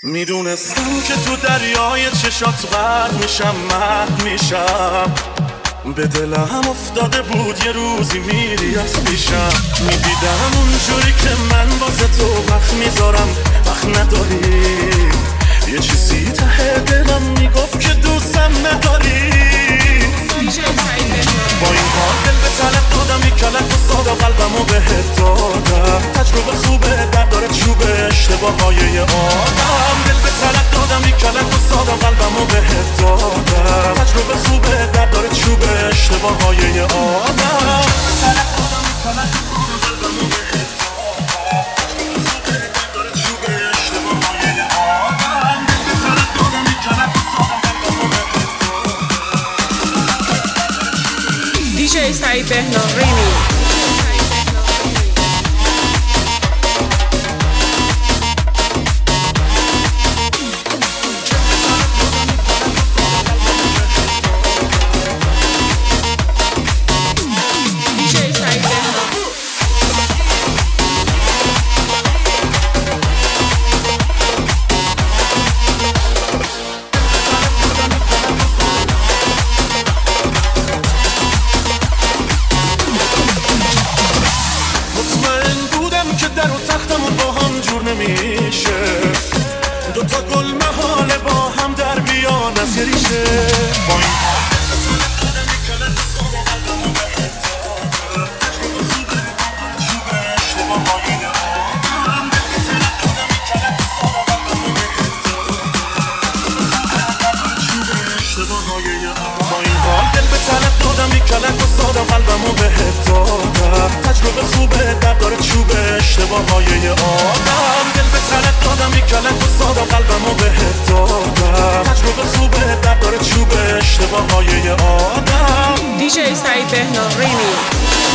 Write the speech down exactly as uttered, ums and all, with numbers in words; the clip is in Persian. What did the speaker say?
میدونستم که تو دریای چشات غرق میشم، مرد میشم. به دلم افتاده بود یه روزی میری از پیشم. میدیدم اونجوری که من واسه تو وقت میذارم، وقت نداری. یه چیزی ته دلم میگفت که دوستم نداری. با این حال دل به طلب دادم، یک کلک و سادا قلبمو بهت دادم. تجربه خوبه در داره چوبه اشتباه های یه آدم. دل به طلب دادم، یک کلک و سادا قلبمو بهت دادم. تجربه خوبه در داره چوبه اشتباه های یه آدم. دی جی سعید بهنام ریمی. دوتا گل محاله با هم در بیان از یه ریشه. با این حال دل به طلب دادم، یک کلک و سادا قلبمو بهت دادم. تجربه خوبه در داره چوبه اشتباه های یه آدم. دل به طلب دادم، یک کلک و سادا قلبمو بهت دادم. تجربه خوبه در داره چوبه اشتباه های یه آدم. دی جی سعید بهنام ریمی.